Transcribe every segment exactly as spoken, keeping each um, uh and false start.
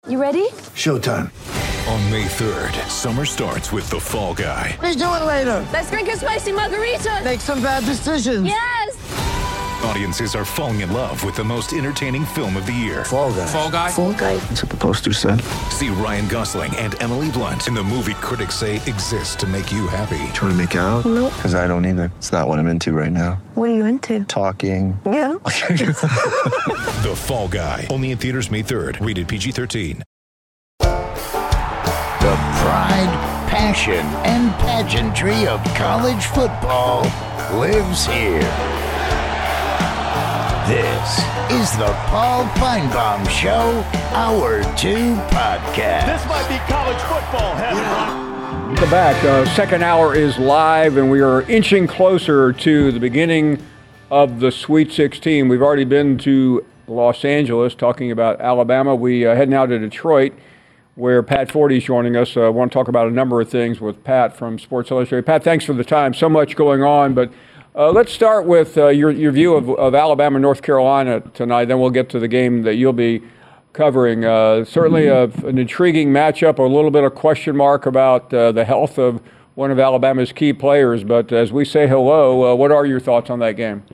You ready? Showtime. On May third, summer starts with The Fall Guy. Let's do it later. Let's drink a spicy margarita. Make some bad decisions. Yes! Audiences are falling in love with the most entertaining film of the year. Fall Guy. Fall Guy? Fall Guy. That's what the poster said. See Ryan Gosling and Emily Blunt in the movie critics say exists to make you happy. Trying to make it out? Nope. Because I don't either. It's not what I'm into right now. What are you into? Talking. Yeah. The Fall Guy. Only in theaters May third. Rated P G thirteen. The pride, passion, and pageantry of college football lives here. This is the Paul Feinbaum Show, Hour two Podcast. This might be college football heaven. Welcome back. Uh, second hour is live, and we are inching closer to the beginning of the Sweet sixteen. We've already been to Los Angeles talking about Alabama. We uh, head now to Detroit, where Pat Forty is joining us. I uh, want to talk about a number of things with Pat from Sports Illustrated. Pat, thanks for the time. So much going on, but uh, let's start with uh, your your view of, of Alabama, North Carolina tonight. Then we'll get to the game that you'll be covering. Uh, certainly a, an intriguing matchup. A little bit of question mark about uh, the health of one of Alabama's key players. But as we say hello, uh, what are your thoughts on that game?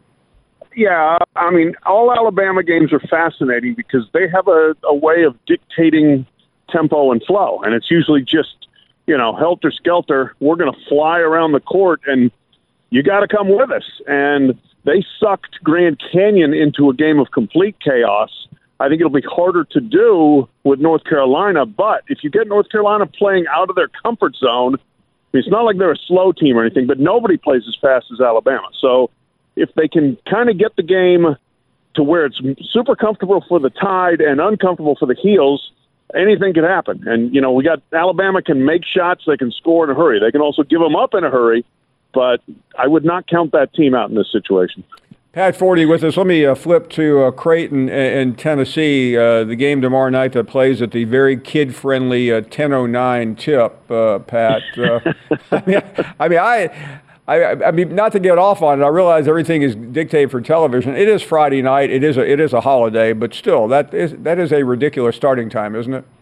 Yeah, I mean, all Alabama games are fascinating because they have a, a way of dictating tempo and flow, and it's usually just, you know, helter-skelter. We're going to fly around the court, and you got to come with us. And they sucked Grand Canyon into a game of complete chaos. I think it'll be harder to do with North Carolina, but if you get North Carolina playing out of their comfort zone, it's not like they're a slow team or anything, but nobody plays as fast as Alabama. So if they can kind of get the game to where it's super comfortable for the Tide and uncomfortable for the Heels, anything can happen. And, you know, we got Alabama can make shots. They can score in a hurry. They can also give them up in a hurry. But I would not count that team out in this situation. Pat Forty with us. Let me uh, flip to uh, Creighton and Tennessee, uh, the game tomorrow night that plays at the very kid-friendly uh, ten oh nine tip, uh, Pat. Uh, I mean, I mean, I... I, I mean, not to get off on it, I realize everything is dictated for television. It is Friday night. It is a it is a holiday, but still, that is that is a ridiculous starting time, isn't it?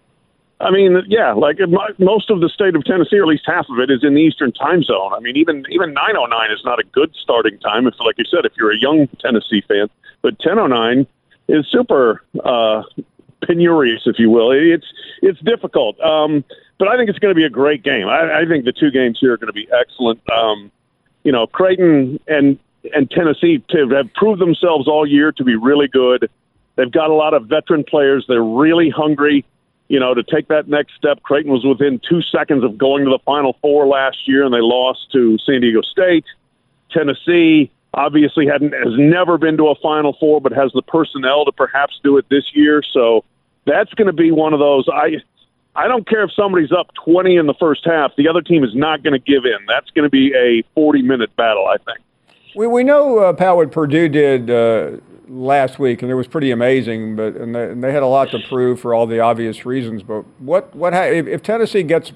I mean, yeah, like most of the state of Tennessee, or at least half of it, is in the Eastern time zone. I mean, even even nine oh nine is not a good starting time. If, like you said, if you're a young Tennessee fan, but ten oh nine is super uh, penurious, if you will. It's it's difficult. Um, But I think it's going to be a great game. I, I think the two games here are going to be excellent. Um, you know, Creighton and and Tennessee have proved themselves all year to be really good. They've got a lot of veteran players. They're really hungry, you know, to take that next step. Creighton was within two seconds of going to the Final Four last year, and they lost to San Diego State. Tennessee obviously hadn't has never been to a Final Four, but has the personnel to perhaps do it this year. So that's going to be one of those. I. I don't care if somebody's up twenty in the first half. The other team is not going to give in. That's going to be a forty-minute battle, I think. We we know, uh, Pat, what Purdue did uh, last week, and it was pretty amazing. But and they, and they had a lot to prove for all the obvious reasons. But what what ha- if, if Tennessee gets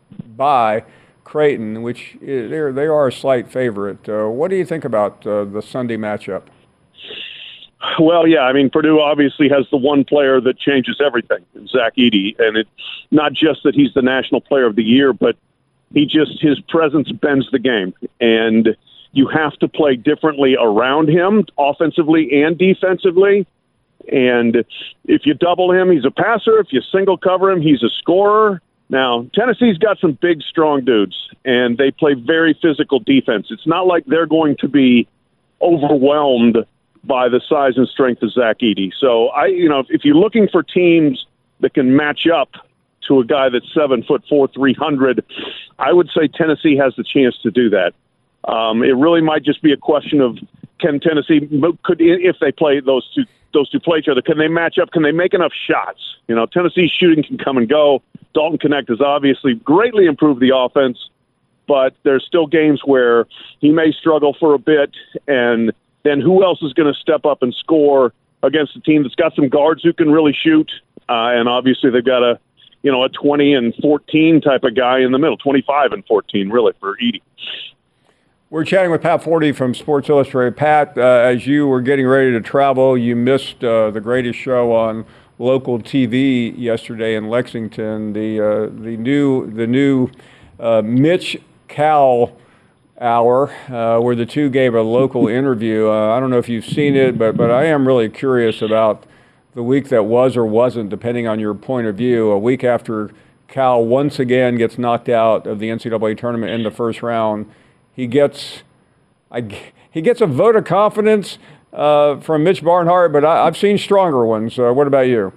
by Creighton, which is, they're they are a slight favorite, uh, what do you think about uh, the Sunday matchup? Well, yeah, I mean, Purdue obviously has the one player that changes everything, Zach Edey, and it's not just that he's the national player of the year, but he just, his presence bends the game, and you have to play differently around him, offensively and defensively, and if you double him, he's a passer. If you single cover him, he's a scorer. Now, Tennessee's got some big, strong dudes, and they play very physical defense. It's not like they're going to be overwhelmed by the size and strength of Zach Edey. So, I, you know, if, if you're looking for teams that can match up to a guy that's seven foot four, three hundred, I would say Tennessee has the chance to do that. Um, it really might just be a question of can Tennessee could if they play those two those two play each other, can they match up? Can they make enough shots? You know, Tennessee's shooting can come and go. Dalton Knecht has obviously greatly improved the offense, but there's still games where he may struggle for a bit, and then who else is going to step up and score against a team that's got some guards who can really shoot? Uh, and obviously they've got a, you know, a twenty and fourteen type of guy in the middle, twenty-five and fourteen really for Edey. We're chatting with Pat Forty from Sports Illustrated. Pat, uh, as you were getting ready to travel, you missed uh, the greatest show on local T V yesterday in Lexington. The uh, the new the new uh, Mitch Cal hour, uh, where the two gave a local interview. Uh, I don't know if you've seen it, but but I am really curious about the week that was or wasn't, depending on your point of view. A week after Cal once again gets knocked out of the N C double A tournament in the first round, he gets I, he gets a vote of confidence uh, from Mitch Barnhart, but I, I've seen stronger ones. Uh, what about you?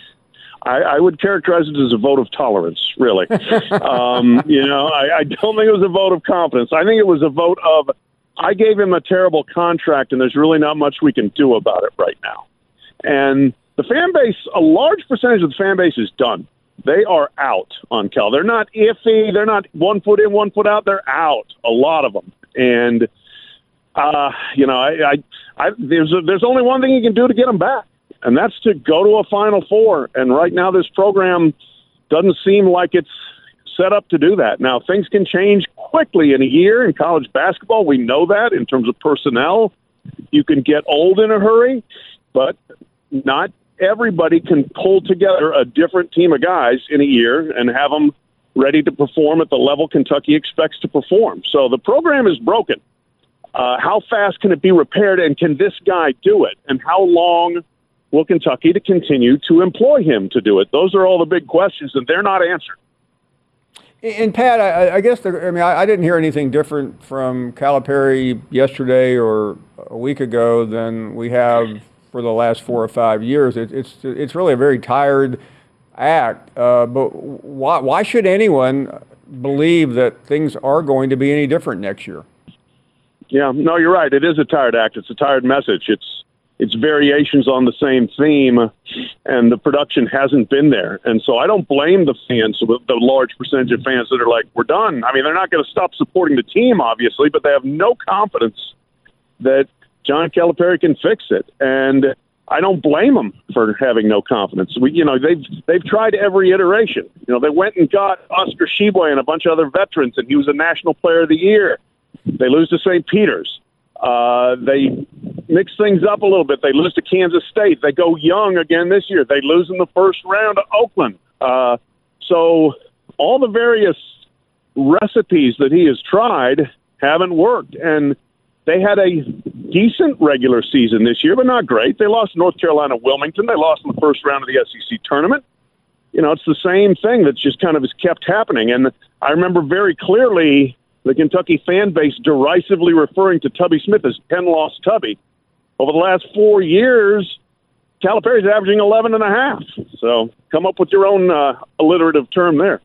I, I would characterize it as a vote of tolerance, really. um, you know, I, I don't think it was a vote of confidence. I think it was a vote of, I gave him a terrible contract, and there's really not much we can do about it right now. And the fan base, a large percentage of the fan base is done. They are out on Cal. They're not iffy. They're not one foot in, one foot out. They're out, a lot of them. And, uh, you know, I, I, I there's a, there's only one thing you can do to get them back, and that's to go to a Final Four. And right now this program doesn't seem like it's set up to do that. Now, things can change quickly in a year in college basketball. We know that in terms of personnel. You can get old in a hurry, but not everybody can pull together a different team of guys in a year and have them ready to perform at the level Kentucky expects to perform. So the program is broken. Uh, how fast can it be repaired, and can this guy do it? And how long will Kentucky to continue to employ him to do it? Those are all the big questions, and they're not answered. And Pat, I, I guess the, I mean I, I didn't hear anything different from Calipari yesterday or a week ago than we have for the last four or five years. It, it's it's really a very tired act. Uh, but why why should anyone believe that things are going to be any different next year? Yeah, no, you're right. It is a tired act. It's a tired message. It's it's variations on the same theme, and the production hasn't been there. And so I don't blame the fans, the large percentage of fans that are like, we're done. I mean, they're not going to stop supporting the team, obviously, but they have no confidence that John Calipari can fix it. And I don't blame them for having no confidence. We, you know, they've they've tried every iteration. You know, they went and got Oscar Tshiebwe and a bunch of other veterans, and he was a National Player of the Year. They lose to Saint Peter's. Uh, they mix things up a little bit. They lose to Kansas State. They go young again this year. They lose in the first round to Oakland. Uh, so all the various recipes that he has tried haven't worked. And they had a decent regular season this year, but not great. They lost to North Carolina Wilmington. They lost in the first round of the S E C tournament. You know, it's the same thing that's just kind of has kept happening. And I remember very clearly the Kentucky fan base derisively referring to Tubby Smith as ten-loss Tubby. Over the last four years, Calipari's averaging eleven and a half. So come up with your own uh, alliterative term there.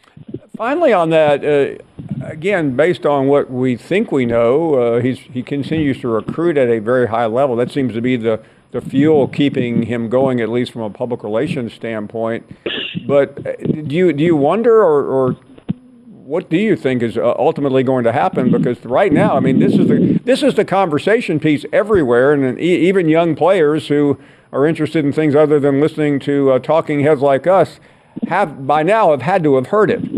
Finally on that, uh, again, based on what we think we know, uh, he's, he continues to recruit at a very high level. That seems to be the, the fuel keeping him going, at least from a public relations standpoint. But do you, do you wonder or, or what do you think is ultimately going to happen? Because right now, I mean, this is the this is the conversation piece everywhere, and even young players who are interested in things other than listening to uh, talking heads like us have by now have had to have heard it.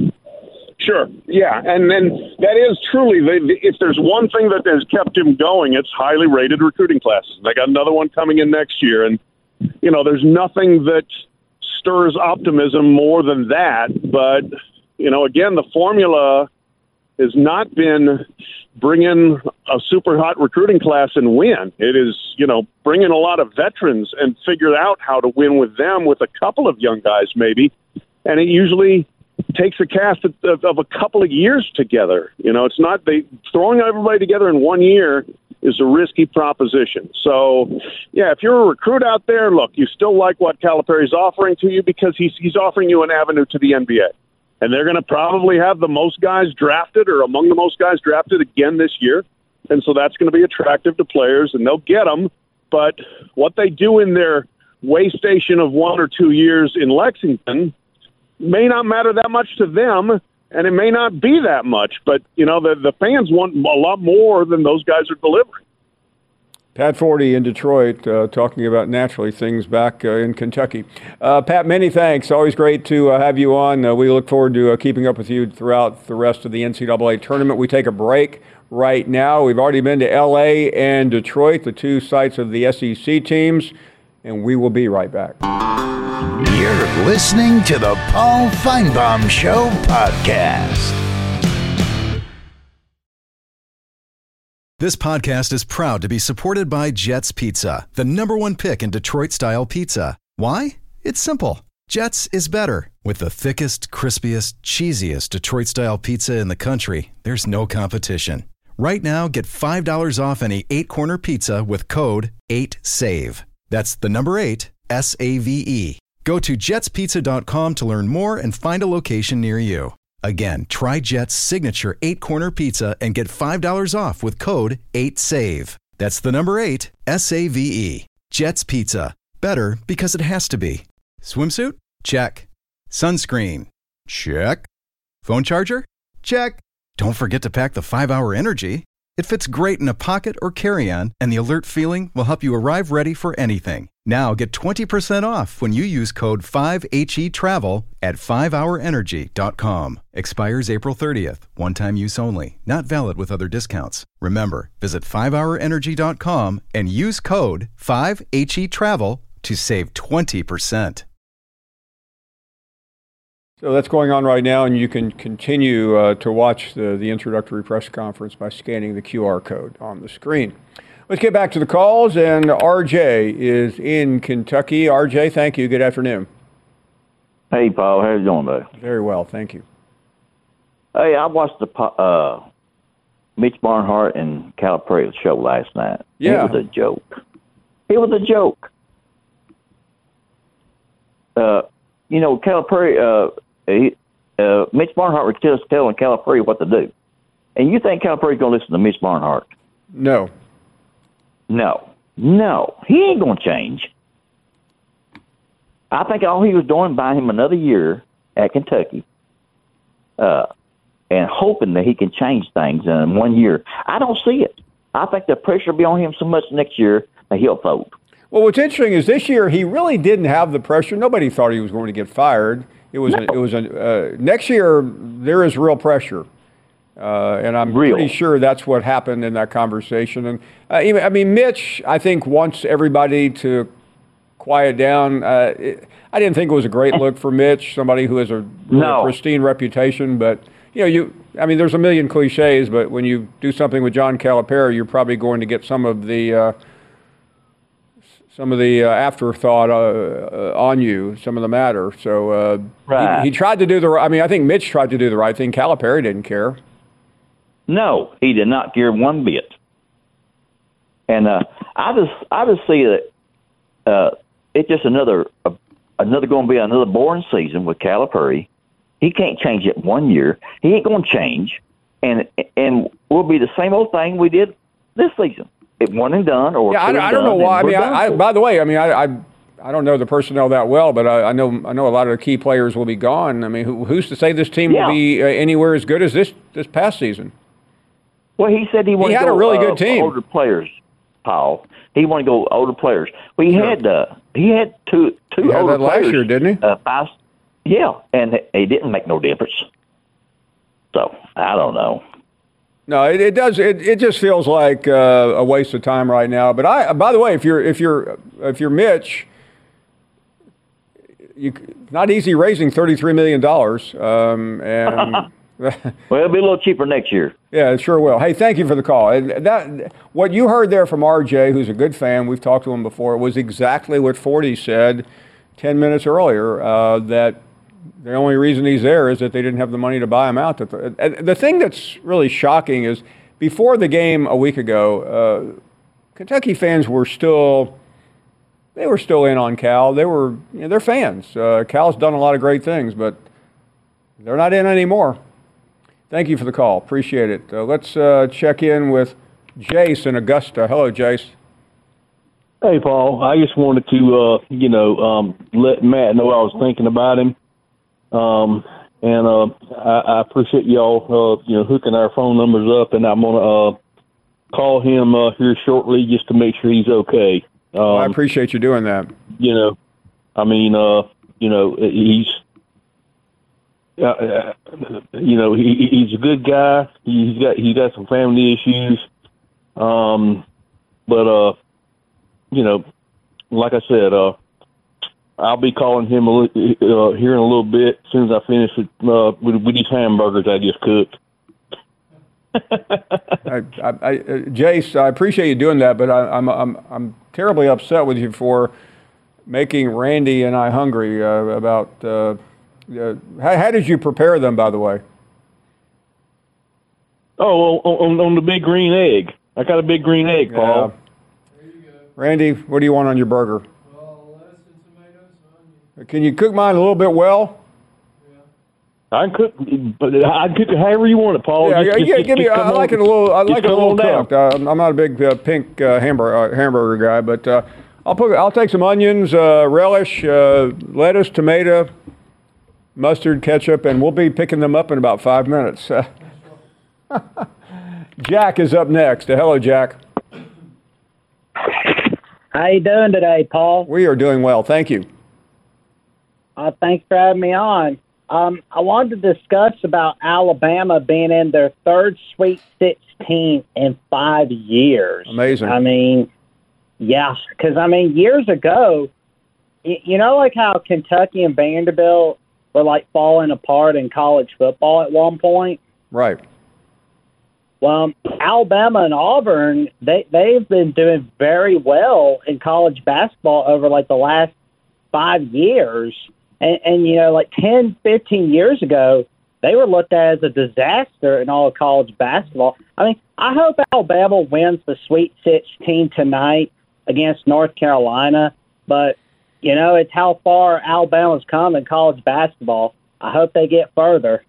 Sure, yeah, and then that is truly, if there's one thing that has kept him going, it's highly rated recruiting classes. They got another one coming in next year, and you know, there's nothing that stirs optimism more than that, but you know, again, the formula has not been bring in a super hot recruiting class and win. It is, you know, bring in a lot of veterans and figure out how to win with them with a couple of young guys maybe. And it usually takes a cast of, of, of a couple of years together. You know, it's not they throwing everybody together in one year is a risky proposition. So, yeah, if you're a recruit out there, look, you still like what Calipari's offering to you because he's he's offering you an avenue to the N B A. And they're going to probably have the most guys drafted or among the most guys drafted again this year. And so that's going to be attractive to players, and they'll get them. But what they do in their way station of one or two years in Lexington may not matter that much to them, and it may not be that much. But, you know, the, the fans want a lot more than those guys are delivering. Pat Forty in Detroit, uh, talking about naturally things back uh, in Kentucky. Uh, Pat, many thanks. Always great to uh, have you on. Uh, we look forward to uh, keeping up with you throughout the rest of the N C double A tournament. We take a break right now. We've already been to L A and Detroit, the two sites of the S E C teams. and we will be right back. You're listening to the Paul Feinbaum Show podcast. This podcast is proud to be supported by Jets Pizza, the number one pick in Detroit-style pizza. Why? It's simple. Jets is better. With the thickest, crispiest, cheesiest Detroit-style pizza in the country, there's no competition. Right now, get five dollars off any eight-corner pizza with code eight save. That's the number eight, S A V E. Go to jets pizza dot com to learn more and find a location near you. Again, try Jet's signature eight-corner pizza and get five dollars off with code eight save. That's the number eight, S A V E. Jet's Pizza. Better because it has to be. Swimsuit? Check. Sunscreen? Check. Phone charger? Check. Don't forget to pack the five hour Energy. It fits great in a pocket or carry-on, and the alert feeling will help you arrive ready for anything. Now get twenty percent off when you use code five H E travel at five hour energy dot com. Expires April thirtieth. One-time use only. Not valid with other discounts. Remember, visit five hour energy dot com and use code five H E travel to save twenty percent. So that's going on right now, and you can continue uh, to watch the, the introductory press conference by scanning the Q R code on the screen. Let's get back to the calls, and R J is in Kentucky. R J, thank you. Good afternoon. Hey, Paul. How you doing, buddy? Very well, thank you. Hey, I watched the uh, Mitch Barnhart and Calipari show last night. Yeah. It was a joke. It was a joke. Uh, you know, Calipari, uh, he, uh, Mitch Barnhart was just telling Calipari what to do. And you think Calipari's going to listen to Mitch Barnhart? No. No. No. He ain't going to change. I think all he was doing, buying him another year at Kentucky, uh, and hoping that he can change things in one year. I don't see it. I think the pressure will be on him so much next year that he'll fold. Well, what's interesting is this year he really didn't have the pressure. Nobody thought he was going to get fired. It was no. a, it was a, uh, next year there is real pressure, uh, and I'm real. pretty sure that's what happened in that conversation. And uh, even, I mean, Mitch, I think wants everybody to quiet down. Uh, it, I didn't think it was a great look for Mitch, somebody who has a really no. pristine reputation. But you know, you I mean, there's a million cliches, but when you do something with John Calipari, you're probably going to get some of the uh, some of the uh, afterthought uh, uh, on you, some of the matter. So uh, right. he, he tried to do the. I mean, I think Mitch tried to do the right thing. Calipari didn't care. No, he did not care one bit. And uh, I just, I just see that uh, it's just another, uh, another going to be another boring season with Calipari. He can't change it one year. He ain't going to change, and and we'll be the same old thing we did this season. It one and done, or yeah, I, I don't know why. I mean, I, I, by the way, I mean, I, I, I don't know the personnel that well, but I, I know, I know a lot of the key players will be gone. I mean, who, who's to say this team yeah. will be uh, anywhere as good as this this past season? Well, he said he wanted he had to go, a really uh, good team. Older players, Paul. He wanted to go older players. Well, he sure. had uh, he had two two he had older that last players. year, didn't he? Uh, five, yeah, and it didn't make no difference. So I don't know. No, it, it does. It, it just feels like uh, a waste of time right now. But I, by the way, if you're if you're if you're Mitch, you not easy raising thirty-three million dollars. Um, and well, it'll be a little cheaper next year. Yeah, it sure will. Hey, thank you for the call. And that what you heard there from R J, who's a good fan, we've talked to him before, was exactly what Forty said ten minutes earlier. Uh, that. The only reason he's there is that they didn't have the money to buy him out. The, the thing that's really shocking is before the game a week ago, uh, Kentucky fans were still they were still in on Cal. They were you know, they're fans. Uh, Cal's done a lot of great things, but they're not in anymore. Thank you for the call. Appreciate it. Uh, let's uh, check in with Jace in Augusta. Hello, Jace. Hey, Paul. I just wanted to uh, you know um, let Matt know I was thinking about him. Um, and, uh, I, I appreciate y'all, uh, you know, hooking our phone numbers up, and I'm going to, uh, call him, uh, here shortly just to make sure he's okay. Um, well, I appreciate you doing that. You know, I mean, uh, you know, he's, uh, you know, he, he's a good guy. He's got, he's got some family issues. Um, but, uh, you know, like I said, uh, I'll be calling him a, uh, here in a little bit as soon as I finish with, uh, with, with these hamburgers I just cooked. I, I, I, Jace, I appreciate you doing that, but I, I'm I'm I'm terribly upset with you for making Randy and I hungry. Uh, about uh, uh, how, how did you prepare them, by the way? Oh, on, on the big green egg. I got a big green egg, Paul. Yeah. There you go. Randy, what do you want on your burger? Well, lettuce and tomatoes and onions. Can you cook mine a little bit well? I can cook, but I can cook it however you want it, Paul. Yeah, just, yeah, just, give me. just I like on, it a little. I like it a little cooked. Uh, I'm not a big uh, pink uh, hamburger uh, hamburger guy, but uh, I'll put. I'll take some onions, uh, relish, uh, lettuce, tomato, mustard, ketchup, and we'll be picking them up in about five minutes. Jack is up next. Uh, hello, Jack. How you doing today, Paul? We are doing well, thank you. Uh, thanks for having me on. Um, I wanted to discuss about Alabama being in their third Sweet sixteen in five years. Amazing. I mean, yeah, because, I mean, years ago, y- you know, like how Kentucky and Vanderbilt were, like, falling apart in college football at one point? Right. Well, Alabama and Auburn, they, they've been doing very well in college basketball over, like, the last five years. And, and, you know, like ten, fifteen years ago, they were looked at as a disaster in all of college basketball. I mean, I hope Alabama wins the Sweet sixteen tonight against North Carolina. But, you know, it's how far Alabama's come in college basketball. I hope they get further.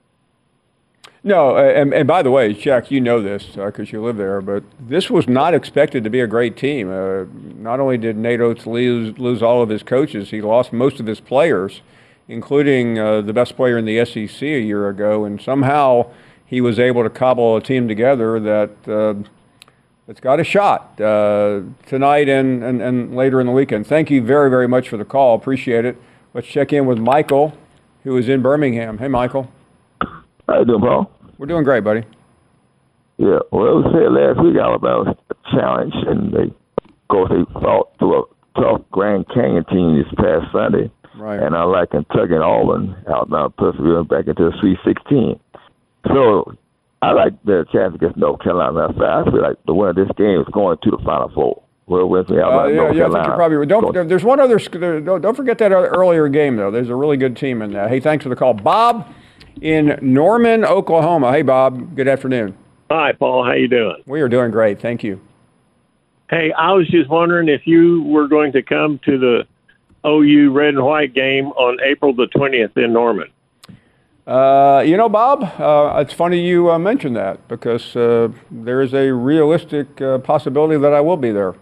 No, and, and by the way, Jack, you know this because uh, you live there, but this was not expected to be a great team. Uh, not only did Nate Oates lose, lose all of his coaches, he lost most of his players, including uh, the best player in the S E C a year ago, and somehow he was able to cobble a team together that uh, that's got a shot uh, tonight and, and, and later in the weekend. Thank you very, very much for the call. Appreciate it. Let's check in with Michael, who is in Birmingham. Hey, Michael. How you doing, Paul? We're doing great, buddy. Yeah, well, it was said last week Alabama was a challenge, and they, of course, they fought through a tough Grand Canyon team this past Sunday. Right. And I like Kentucky and Auburn, Alabama persevering back into the Sweet sixteen. So I like their chance against North Carolina. I feel like the winner of this game is going to the Final Four. Well, with me, uh, yeah, North yeah, I Carolina. think you're probably right. Don't, there, there's one other. Don't, don't forget that earlier game, though. There's a really good team in that. Hey, thanks for the call. Bob in Norman, Oklahoma. Hey, Bob. Good afternoon. Hi, Paul. How you doing? We are doing great. Thank you. Hey, I was just wondering if you were going to come to the O U red and white game on April the twentieth in Norman. Uh, you know, Bob, uh, it's funny you uh, mentioned that because uh, there is a realistic uh, possibility that I will be there.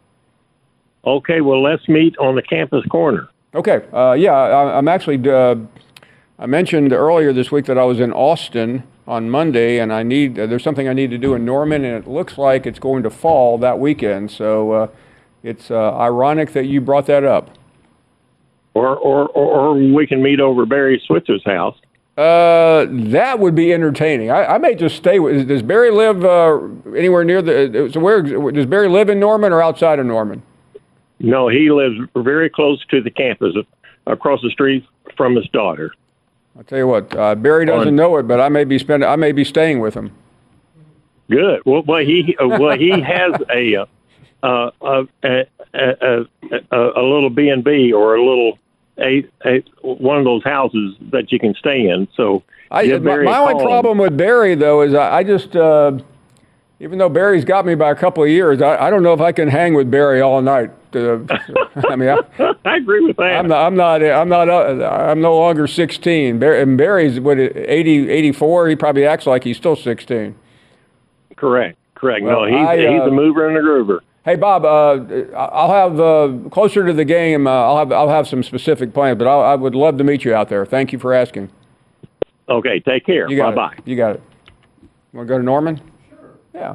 Okay, well, let's meet on the campus corner. Okay. Uh, yeah, I, I'm actually, uh, I mentioned earlier this week that I was in Austin on Monday, and I need, uh, there's something I need to do in Norman, and it looks like it's going to fall that weekend. So uh, it's uh, ironic that you brought that up. Or, or, or, or we can meet over Barry Switzer's house. Uh, that would be entertaining. I, I may just stay with, does Barry live uh, anywhere near the, so where, does Barry live in Norman or outside of Norman? No, he lives very close to the campus, across the street from his daughter. I'll tell you what, uh, Barry doesn't On, know it, but I may be spending, I may be staying with him. Good. Well, well he, well, he has a, uh, uh, a, a, a, a, a little B and B or a little, a, a one of those houses that you can stay in. So I, my, my only problem with Barry though is I, I just. Uh, Even though Barry's got me by a couple of years, I, I don't know if I can hang with Barry all night. Uh, I mean, I, I agree with that. I'm not. I'm not. I'm not. Uh, I'm no longer sixteen. Barry, and Barry's what eighty, eighty-four. He probably acts like he's still sixteen. Correct. Correct. Well, no, he's I, uh, he's a mover and a groover. Hey, Bob. Uh, I'll have uh, closer to the game. Uh, I'll have. I'll have some specific plans, but I'll, I would love to meet you out there. Thank you for asking. Okay. Take care. You got Bye it. Bye. You got it. Want to go to Norman? Yeah.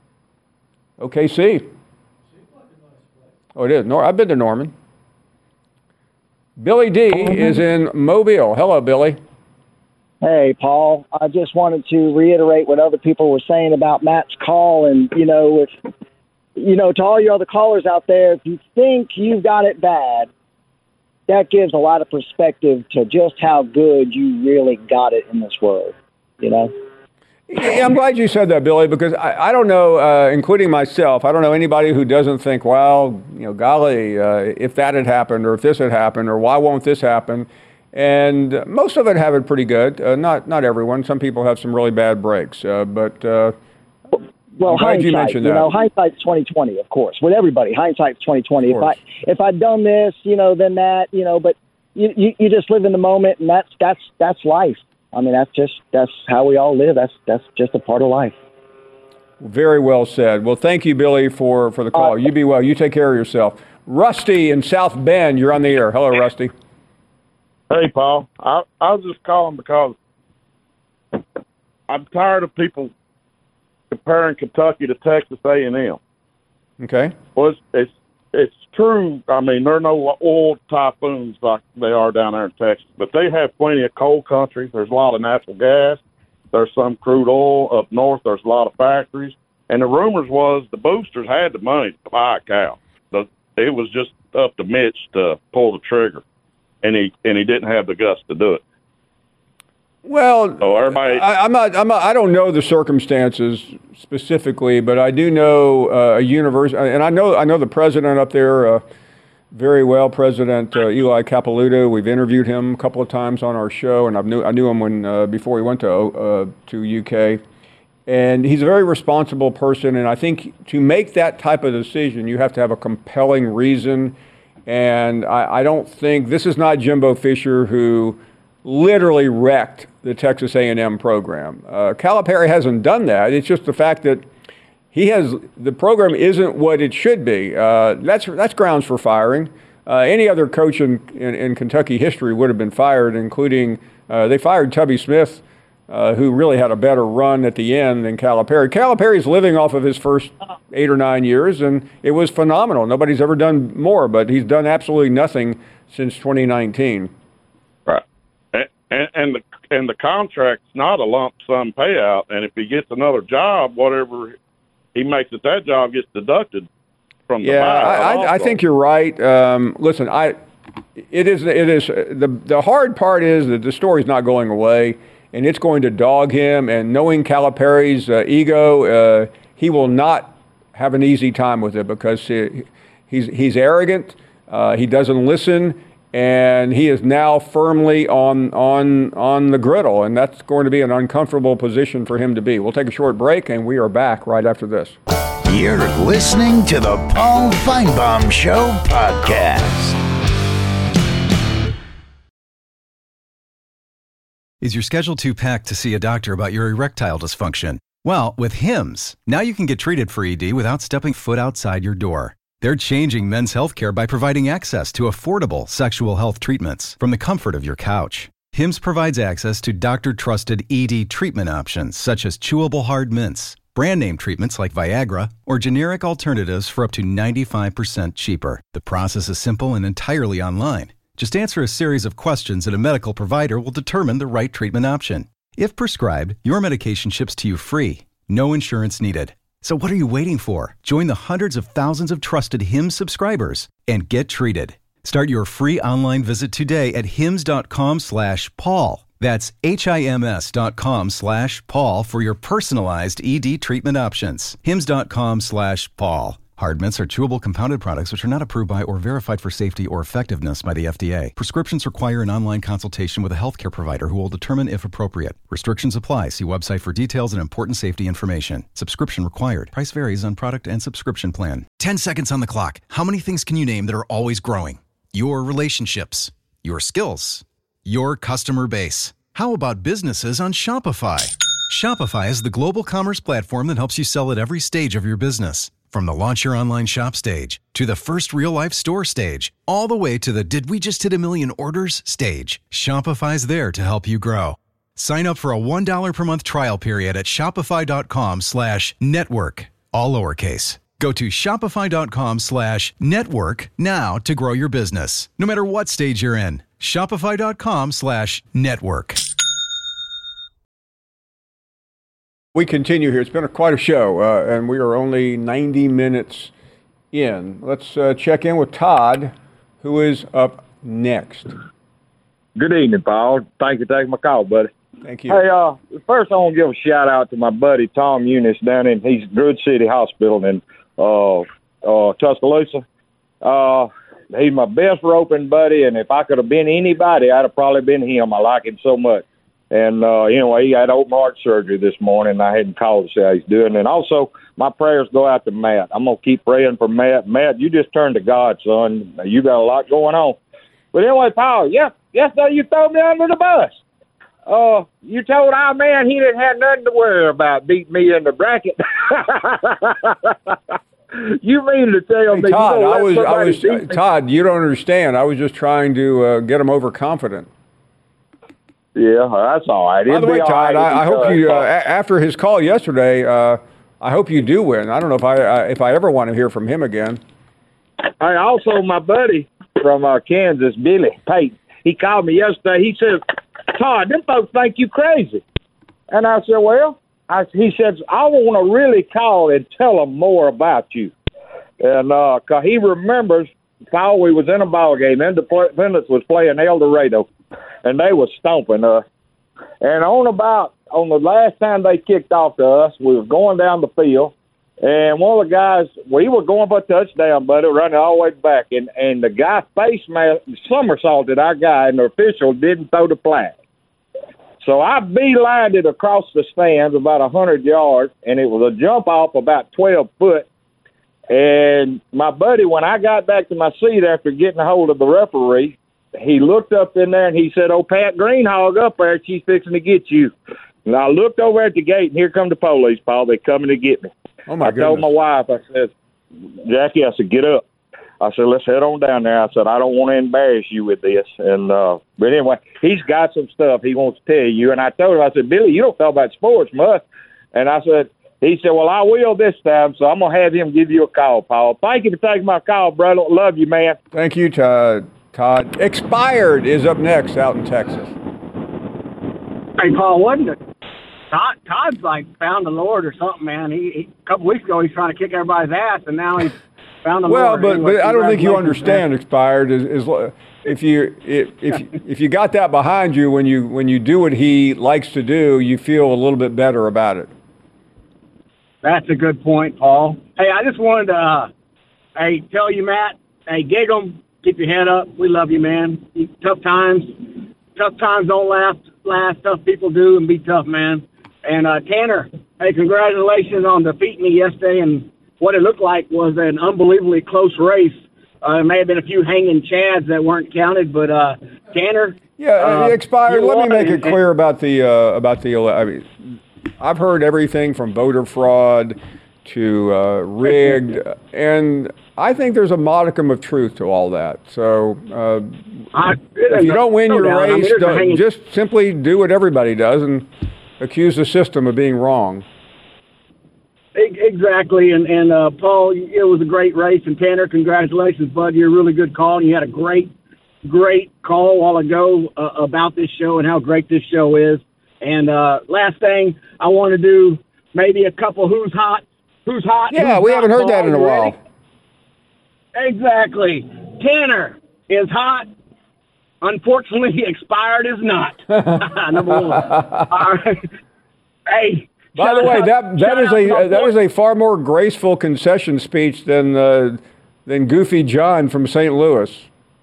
O K C. Oh, it is. Nor- I've been to Norman. Billy D is in Mobile. Hello, Billy. Hey, Paul. I just wanted to reiterate what other people were saying about Matt's call. And, you know, if you know, to all your other callers out there, if you think you've got it bad, that gives a lot of perspective to just how good you really got it in this world, you know? Yeah, I'm glad you said that, Billy, because I, I don't know, uh, including myself, I don't know anybody who doesn't think, well, you know, golly, uh, if that had happened or if this had happened or why won't this happen? And most of it have it pretty good. Uh, not not everyone. Some people have some really bad breaks. Uh, but uh, well, I'm glad hindsight, you mentioned that. You know, hindsight's twenty twenty, of course. With everybody, hindsight's twenty twenty. If I if I'd done this, you know, then that, you know. But you, you you just live in the moment, and that's that's that's life. I mean, that's just that's how we all live. That's that's just a part of life. Very well said. Well, thank you, Billy, for for the call. Uh, you be well. You take care of yourself. Rusty in South Bend, you're on the air. Hello, Rusty. Hey, Paul. I, I was just calling because I'm tired of people comparing Kentucky to Texas A and M. Okay. Well, it's, it's it's true. I mean, there are no oil typhoons like they are down there in Texas, but they have plenty of coal country. There's a lot of natural gas. There's some crude oil up north. There's a lot of factories. And the rumors was the boosters had the money to buy a cow. The, it was just up to Mitch to pull the trigger. And he and he didn't have the guts to do it. Well, so everybody, I, I'm not. I'm not. I don't know the circumstances specifically, but I do know uh, a university, and I know. I know the president up there uh, very well, President uh, Eli Capilouto. We've interviewed him a couple of times on our show, and I knew I knew him when uh, before he went to uh, to U K. And he's a very responsible person, and I think to make that type of decision, you have to have a compelling reason. And I, I don't think this is not Jimbo Fisher, who literally wrecked the Texas A and M program. Uh, Calipari hasn't done that. It's just the fact that he has the program isn't what it should be. Uh, that's that's grounds for firing. Uh, any other coach in, in, in Kentucky history would have been fired, including uh, they fired Tubby Smith, uh, who really had a better run at the end than Calipari. Calipari's living off of his first eight or nine years, and it was phenomenal. Nobody's ever done more, but he's done absolutely nothing since twenty nineteen. Right, and, and, and the and the contract's not a lump sum payout, and if he gets another job, whatever he makes at that job gets deducted from the yeah, buyout. I, I, I think you're right. Um, listen, I it is it is the the hard part is that the story's not going away, and it's going to dog him. And knowing Calipari's uh, ego, uh, he will not have an easy time with it because he, he's he's arrogant. Uh, he doesn't listen, and he is now firmly on on on the griddle, and that's going to be an uncomfortable position for him to be. We'll take a short break, and we are back right after this. You're listening to the Paul Feinbaum Show podcast. Is your schedule too packed to see a doctor about your erectile dysfunction? Well, with Hims, now you can get treated for E D without stepping foot outside your door. They're changing men's healthcare by providing access to affordable sexual health treatments from the comfort of your couch. Hims provides access to doctor-trusted E D treatment options such as chewable hard mints, brand name treatments like Viagra, or generic alternatives for up to ninety-five percent cheaper. The process is simple and entirely online. Just answer a series of questions and a medical provider will determine the right treatment option. If prescribed, your medication ships to you free. No insurance needed. So what are you waiting for? Join the hundreds of thousands of trusted Hims subscribers and get treated. Start your free online visit today at hims.com slash Paul. That's H-I-M-S dot com slash Paul for your personalized E D treatment options. Hims.com slash Paul. Hard mints are chewable compounded products which are not approved by or verified for safety or effectiveness by the F D A. Prescriptions require an online consultation with a healthcare provider who will determine if appropriate. Restrictions apply. See website for details and important safety information. Subscription required. Price varies on product and subscription plan. Ten seconds on the clock. How many things can you name that are always growing? Your relationships, your skills, your customer base. How about businesses on Shopify? Shopify is the global commerce platform that helps you sell at every stage of your business. From the launch your online shop stage, to the first real-life store stage, all the way to the did we just hit a million orders stage, Shopify's there to help you grow. Sign up for a one dollar per month trial period at shopify.com slash network, all lowercase. Go to shopify.com slash network now to grow your business, no matter what stage you're in. Shopify.com slash network. We continue here. It's been a, quite a show, uh, and we are only ninety minutes in. Let's uh, check in with Todd, who is up next. Good evening, Paul. Thank you for taking my call, buddy. Thank you. Hey, uh, first I want to give a shout out to my buddy Tom Eunice down in he's Druid City Hospital in uh, uh, Tuscaloosa. Uh, he's my best roping buddy, and if I could have been anybody, I'd have probably been him. I like him so much. And uh, anyway, he had open heart surgery this morning. I hadn't called to see how he's doing. And also, my prayers go out to Matt. I'm gonna keep praying for Matt. Matt, you just turned to God, son. You got a lot going on. But anyway, Paul, yes, yes, sir, you throw me under the bus. Uh, you told our man he didn't have nothing to worry about beating me in the bracket. You mean to tell hey, me? Todd, you I was, I was, beat me? Todd, you don't understand. I was just trying to uh, get him overconfident. Yeah, that's all right. By the way, Todd, right I, I hope does. you, uh, a- after his call yesterday, uh, I hope you do win. I don't know if I, uh, if I ever want to hear from him again. Hey, also my buddy from uh, Kansas, Billy Payton, he called me yesterday. He said, Todd, them folks think you crazy. And I said, well, I, he said, I want to really call and tell them more about you. And uh, cause he remembers, Paul, we was in a ball game. Independence was playing El Dorado, and they was stomping us. And on about, on the last time they kicked off to us, we was going down the field, and one of the guys, we were going for a touchdown, buddy, running all the way back, and, and the guy face mask somersaulted our guy, and the official didn't throw the flag. So I beelined it across the stands about one hundred yards, and it was a jump off about twelve foot. And my buddy, when I got back to my seat after getting a hold of the referee, he looked up in there and he said, oh, Pat Greenhog up there, she's fixing to get you. And I looked over at the gate, and here come the police, Paul. They're coming to get me. Oh, my I goodness. told my wife, I said, Jackie, I said, get up. I said, let's head on down there. I said, I don't want to embarrass you with this. And uh, But anyway, he's got some stuff he wants to tell you. And I told him, I said, Billy, you don't talk about sports much. And I said, he said, well, I will this time, so I'm going to have him give you a call, Paul. Thank you for taking my call, brother. Love you, man. Thank you, Todd. Todd. Expired is up next out in Texas. Hey, Paul, wasn't it? Todd, Todd's like found the Lord or something, man. He, he a couple weeks ago he's trying to kick everybody's ass, and now he's found the well, Lord. Well, but, anyway, but I don't think you congratulations, understand. man. Expired is, is if you if if if you got that behind you when you when you do what he likes to do, you feel a little bit better about it. That's a good point, Paul. Hey, I just wanted to, uh, hey, tell you, Matt, hey, gig 'em, keep your head up. We love you, man. You, tough times, tough times don't last, last. Tough people do, and be tough, man. And uh, Tanner, hey, congratulations on defeating me yesterday. And what it looked like was an unbelievably close race. Uh, there may have been a few hanging chads that weren't counted, but uh, Tanner. Yeah, uh, expired. Let me make it and, clear about the uh, about the. I mean, I've heard everything from voter fraud to uh, rigged, and I think there's a modicum of truth to all that. So uh, I, if you don't win no your doubt. race, I mean, don't, hanging... just simply do what everybody does and accuse the system of being wrong. Exactly, and and uh, Paul, it was a great race, and Tanner, congratulations, bud. You're a really good call, and you had a great, great call a while ago uh, about this show and how great this show is. And uh, last thing, I want to do maybe a couple who's hot, who's hot. Yeah, who's we hot, haven't heard Paul. that in a You while. ready? Exactly. Tanner is hot. Unfortunately, expired is not. Number one. All right. Hey. By the way, that that is a that is a far more graceful concession speech than uh, than Goofy John from Saint Louis.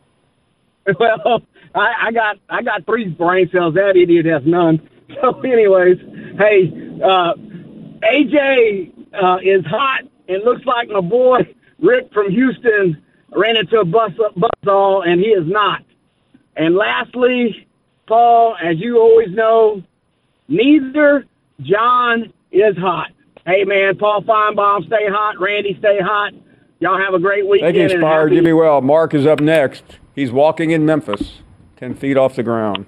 Well, I, I got I got three brain cells. That idiot has none. So, anyways, hey, uh, A J uh, is hot and looks like my boy Rick from Houston ran into a bus buzzsaw, and he is not. And lastly, Paul, as you always know, neither John is hot. Hey, man, Paul Feinbaum, stay hot. Randy, stay hot. Y'all have a great weekend. Thank you, Inspired. Happy- You be well. Mark is up next. He's walking in Memphis, ten feet off the ground.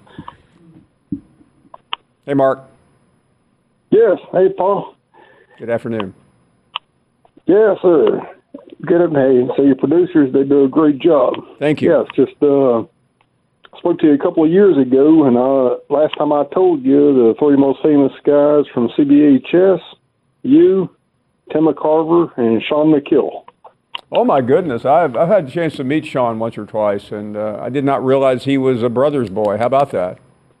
Hey, Mark. Yes. Hey, Paul. Good afternoon. Yes, sir. Good. Hey, so your producers, they do a great job. Thank you. Yes, just uh, spoke to you a couple of years ago, and uh, last time I told you the three most famous guys from C B H S, you, Tim McCarver, and Sean McKill. Oh, my goodness. I've, I've had a chance to meet Sean once or twice, and uh, I did not realize he was a brother's boy. How about that?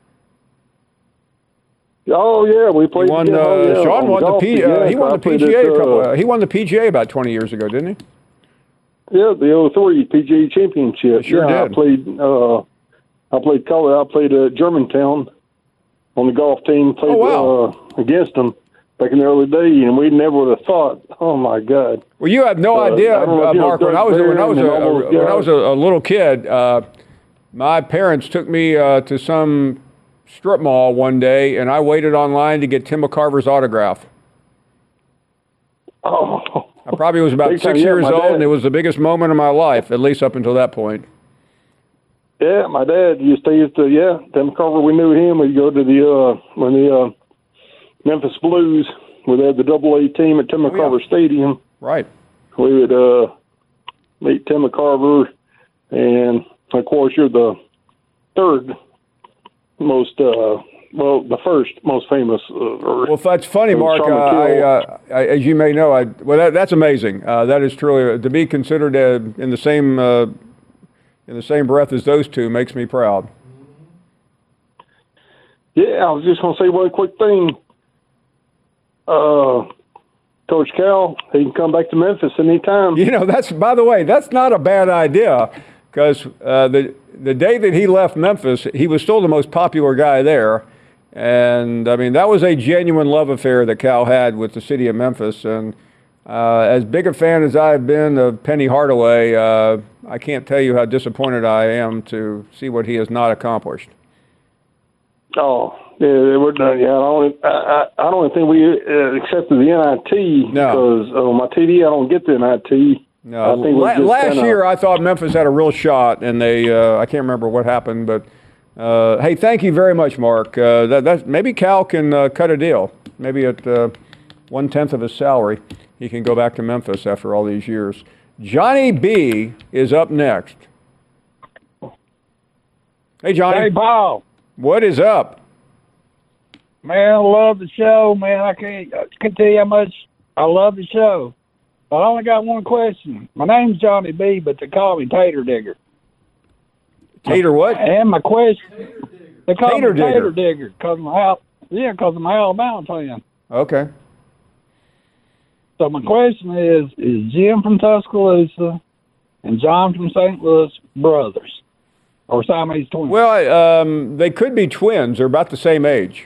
Oh yeah, we played. He won. Together. Uh, Oh, yeah, Sean on won the golf P. together. Uh, he won I the played P G A at, a couple. uh, Uh, he won the P G A about twenty years ago, didn't he? Yeah, the oh three P G A Championship. He sure yeah, did. I played. Uh, I played college. I played at Germantown on the golf team. Played Oh, wow. uh, against them back in the early days, and we never would have thought. Oh my God! Well, you have no Uh, idea, I don't know uh, if you know Mark. When Doug I was when I was a, Barron and all those when I was guys. a, a little kid, uh, my parents took me uh, to some strip mall one day, and I waited online to get Tim McCarver's autograph. Oh, I probably was about Big six time, yeah, years my old, dad- and it was the biggest moment of my life, at least up until that point. Yeah, my dad used to used to yeah. Tim McCarver, we knew him. We'd go to the uh, when the uh, Memphis Blues, where they had the Double A team at Tim McCarver Stadium. Right. We would uh, meet Tim McCarver, and of course, you're the third most, uh, well, the first most famous. Uh, or, Well, that's funny, uh, Mark. Uh, Sean I, McKill. uh, I, as you may know, I, well, that, that's amazing. Uh, that is truly to be considered uh, in the same uh, in the same breath as those two makes me proud. Yeah, I was just going to say one quick thing. Uh, Coach Cal, he can come back to Memphis anytime. You know, that's by the way, that's not a bad idea because uh, the the day that he left Memphis, he was still the most popular guy there, and I mean that was a genuine love affair that Cal had with the city of Memphis. And uh, as big a fan as I've been of Penny Hardaway, uh, I can't tell you how disappointed I am to see what he has not accomplished. Oh, yeah, they were done. Yeah, I don't. I, I, I don't think we uh, accepted the N I T because on my T D I don't get the N I T. No, I think la- we're just last kinda, year I thought Memphis had a real shot, and they uh, I can't remember what happened, but uh, hey, thank you very much, Mark. Uh, that that maybe Cal can uh, cut a deal. Maybe at uh, one tenth of his salary, he can go back to Memphis after all these years. Johnny B is up next. Hey, Johnny. Hey, Paul. What is up? Man, I love the show, man. I can't, I can't tell you how much I love the show. But I only got one question. My name's Johnny B, but they call me Tater Digger. Tater what? And my question, they call Tater me Digger. Tater Digger because I'm Al, yeah, because I'm an Alabama fan. Okay. So my question is: Is Jim from Tuscaloosa and John from Saint Louis brothers or Siamese twins? Well, um, they could be twins. They're about the same age.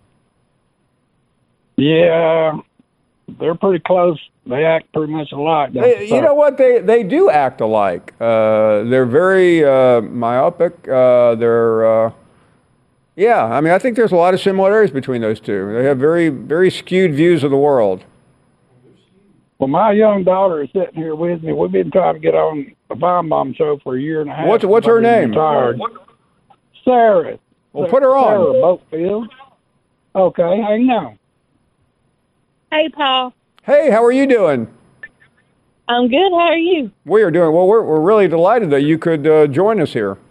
Yeah, they're pretty close. They act pretty much alike. don't They, they, you sir? know what? They they do act alike. Uh, they're very uh, myopic. Uh, they're uh, yeah. I mean, I think there's a lot of similarities between those two. They have very very skewed views of the world. Well, my young daughter is sitting here with me. We've been trying to get on the Bomb Bomb show for a year and a half. What's what's her name? Retired. Sarah. Well, put her on. Sarah Boatfield. Okay, hang on. Hey, Paul. Hey, how are you doing? I'm good. How are you? We are doing well. We're we're really delighted that you could uh, join us here.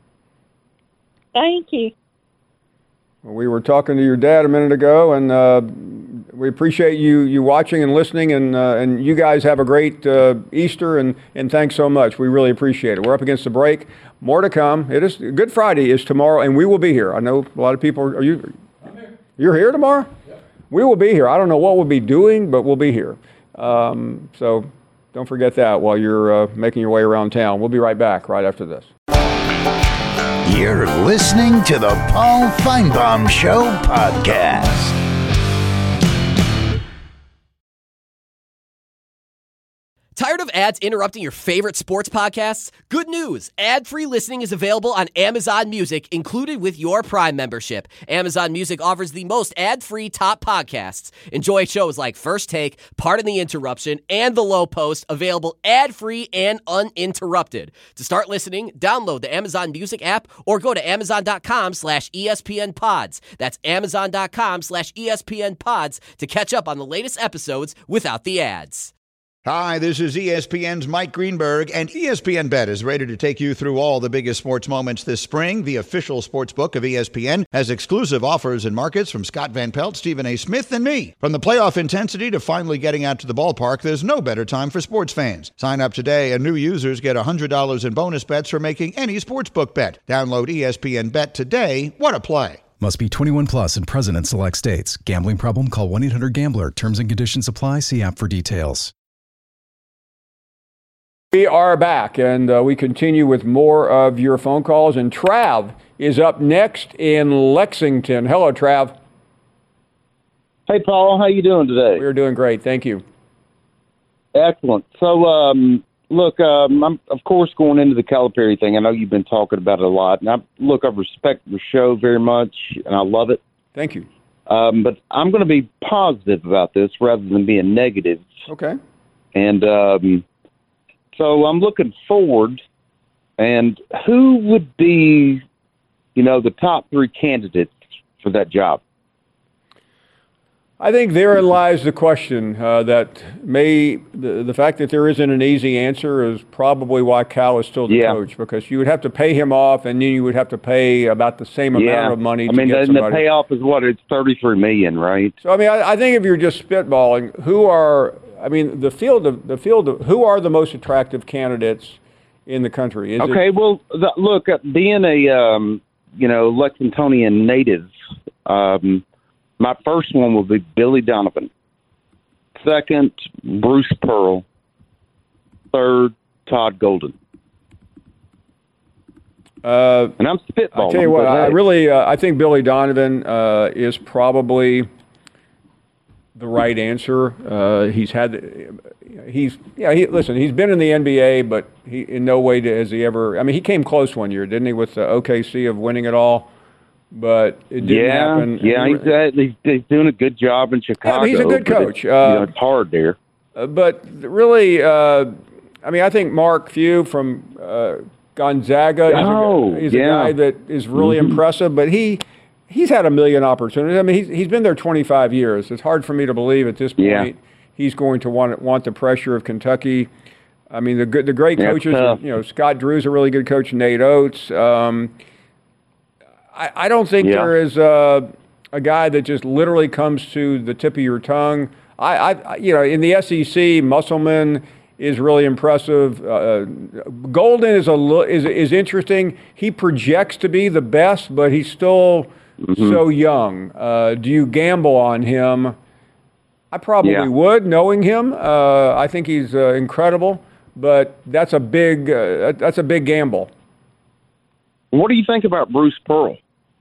Thank you. We were talking to your dad a minute ago, and uh, we appreciate you you watching and listening, and uh, and you guys have a great uh, Easter, and, and thanks so much. We really appreciate it. We're up against the break. More to come. It is Good Friday is tomorrow, and we will be here. I know a lot of people. Are you? I'm here. You're here tomorrow? Yep. We will be here. I don't know what we'll be doing, but we'll be here. Um, so don't forget that while you're uh, making your way around town. We'll be right back right after this. You're listening to the Paul Feinbaum Show podcast. Tired of ads interrupting your favorite sports podcasts? Good news! Ad-free listening is available on Amazon Music, included with your Prime membership. Amazon Music offers the most ad-free top podcasts. Enjoy shows like First Take, Pardon the Interruption, and The Low Post, available ad-free and uninterrupted. To start listening, download the Amazon Music app or go to amazon.com slash ESPN pods. That's amazon.com slash ESPN pods to catch up on the latest episodes without the ads. Hi, this is E S P N's Mike Greenberg, and E S P N Bet is ready to take you through all the biggest sports moments this spring. The official sports book of E S P N has exclusive offers and markets from Scott Van Pelt, Stephen A. Smith, and me. From the playoff intensity to finally getting out to the ballpark, there's no better time for sports fans. Sign up today, and new users get one hundred dollars in bonus bets for making any sportsbook bet. Download E S P N Bet today. What a play. Must be twenty-one plus and present in select states. Gambling problem? Call one eight hundred gambler. Terms and conditions apply. See app for details. We are back, and uh, we continue with more of your phone calls. And Trav is up next in Lexington. Hello, Trav. Hey, Paul. How you doing today? We're doing great. Thank you. Excellent. So, um, look, um, I'm, of course, going into the Calipari thing. I know you've been talking about it a lot. And I, look, I respect the show very much, and I love it. Thank you. Um, but I'm going to be positive about this rather than being negative. Okay. And um, so I'm looking forward, and who would be, you know, the top three candidates for that job? I think therein lies the question uh, that may the, the fact that there isn't an easy answer is probably why Cal is still the Yeah. coach, because you would have to pay him off, and then you would have to pay about the same yeah. amount of money I to mean, get the, somebody. the payoff is what? It's thirty-three million dollars, right? So I mean, I, I think if you're just spitballing, who are I mean the field of the field of who are the most attractive candidates in the country? Is okay, it, well, the, look, uh, being a um, you know Lexingtonian native, um, my first one will be Billy Donovan. Second, Bruce Pearl. Third, Todd Golden. Uh, and I'm spitballing. I tell you what, but, I hey, really uh, I think Billy Donovan uh, is probably the right answer. Uh, he's had, he's yeah. He listen. He's been in the N B A, but he in no way has he ever. I mean, he came close one year, didn't he, with the O K C of winning it all? But it didn't yeah, happen. yeah, he's, uh, he's, he's doing a good job in Chicago. Yeah, he's a good but coach. It's, you know, Uh, it's hard there. Uh, but really, uh, I mean, I think Mark Few from uh, Gonzaga is, Oh, a, he's yeah. a guy that is really Mhm. impressive. But he he's had a million opportunities. I mean, he's he's been there twenty-five years. It's hard for me to believe at this point Yeah. he's going to want want the pressure of Kentucky. I mean, the good the great Yeah, coaches. tough. You know, Scott Drew's a really good coach. Nate Oates. Um, I, I don't think Yeah. there is a, a guy that just literally comes to the tip of your tongue. I, I you know, in the S E C, Musselman is really impressive. Uh, Golden is a lo- is is interesting. He projects to be the best, but he's still Mhm. so young. Uh, do you gamble on him? I probably Yeah. would, knowing him. Uh, I think he's uh, incredible, but that's a big uh, that's a big gamble. What do you think about Bruce Pearl?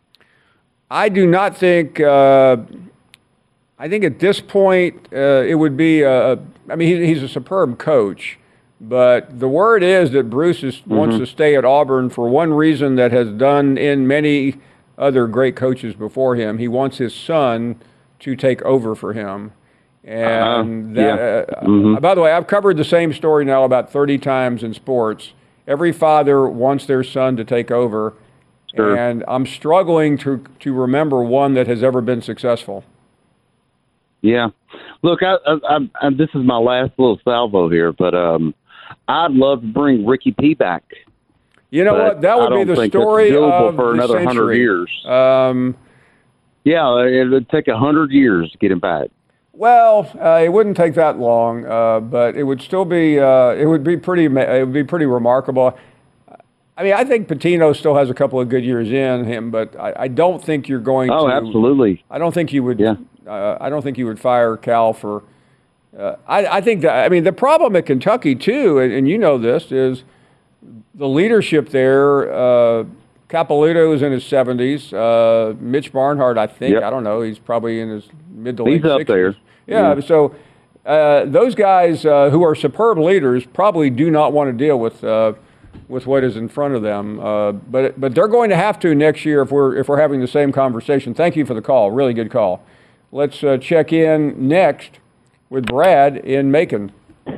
I do not think. Uh, I think at this point uh, it would be. A, I mean, he, he's a superb coach, but the word is that Bruce is, Mm-hmm. wants to stay at Auburn for one reason that has done in many other great coaches before him. He wants his son to take over for him, and Uh-huh. that. Yeah. Uh, Mhm. By the way, I've covered the same story now about thirty times in sports. Every father wants their son to take over. Sure. And I'm struggling to to remember one that has ever been successful. Yeah. Look, I, I, I, I, this is my last little salvo here, but um, I'd love to bring Ricky P back. You know But what? That I would be don't the think that's story doable of for the another hundred century. years. Um, Yeah, it'd take a hundred years to get him back. well, uh, it wouldn't take that long, uh, but it would still be. Uh, it would be pretty. ma- It would be pretty remarkable. I mean, I think Patino still has a couple of good years in him, but I, I don't think you're going Oh, to. absolutely. I don't think you would. Yeah. Uh, I don't think you would fire Cal for. Uh, I, I think that. I mean, the problem at Kentucky too, and, and you know this, is the leadership there. Uh, Capolito is in his seventies. Uh, Mitch Barnhart, I think. Yep. I don't know. He's probably in his mid to late He's up sixties. there. Yeah. Yeah. So uh, those guys uh, who are superb leaders probably do not want to deal with. Uh, with what is in front of them, uh, but but they're going to have to next year if we're if we're having the same conversation. Thank you for the call, really good call. Let's uh, check in next with Brad in Macon.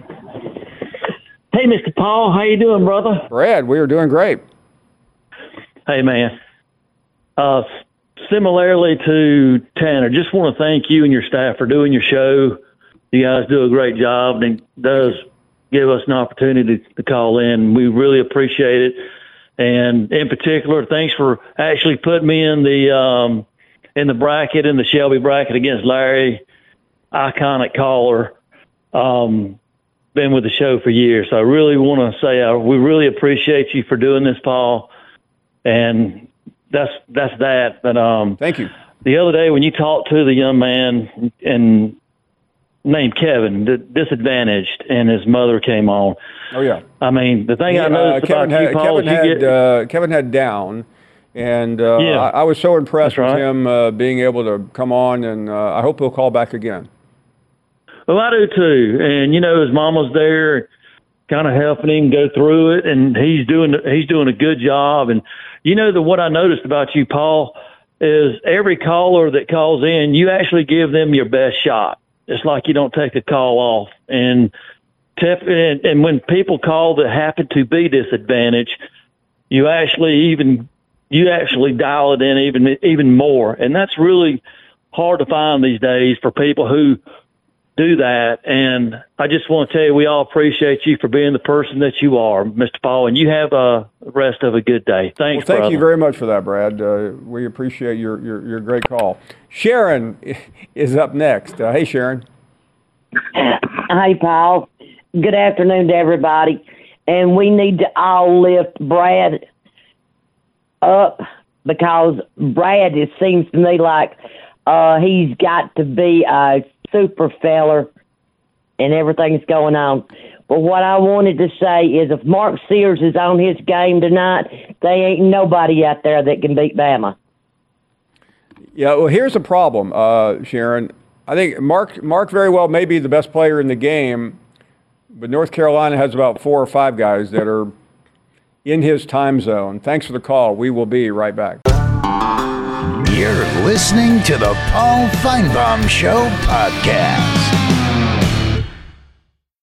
Hey, Mister Paul, how you doing, brother? Brad, we are doing great. Hey, man. Uh, similarly to Tanner, just want to thank you and your staff for doing your show. You guys do a great job, and it does give us an opportunity to call in. We really appreciate it. And in particular, thanks for actually putting me in the um, in the bracket, in the Shelby bracket against Larry, iconic caller. Um, been with the show for years. So I really want to say uh, we really appreciate you for doing this, Paul. And that's that's that. But um, thank you. The other day when you talked to the young man and named Kevin, the disadvantaged, and his mother came on. Oh yeah. I mean, the thing Yeah, I noticed uh, Kevin about had, you, Paul, Kevin is you had get, uh, Kevin had Down, and uh, Yeah. I, I was so impressed That's with right. him uh, being able to come on, and uh, I hope he'll call back again. Well, I do too. And you know, his mama's there, kind of helping him go through it, and he's doing he's doing a good job. And you know, the what I noticed about you, Paul, is every caller that calls in, you actually give them your best shot. It's like you don't take a call off. And tep- and, and when people call that happen to be disadvantaged, you actually even you actually dial it in even even more. And that's really hard to find these days for people who do that. And I just want to tell you, we all appreciate you for being the person that you are, Mister Paul, and you have a rest of a good day. Thanks, Well, thank brother. you very much for that, Brad. Uh, we appreciate your, your, your great call. Sharon is up next. Uh, hey, Sharon. Hey, Paul. Good afternoon to everybody. And we need to all lift Brad up, because Brad, it seems to me like uh, he's got to be a super feller and everything's going on. But what I wanted to say is if Mark Sears is on his game tonight, they ain't nobody out there that can beat Bama. Yeah, well, here's the problem, uh, Sharon. I think Mark Mark very well may be the best player in the game, but North Carolina has about four or five guys that are in his time zone. Thanks for the call. We will be right back. You're listening to the Paul Feinbaum Show podcast.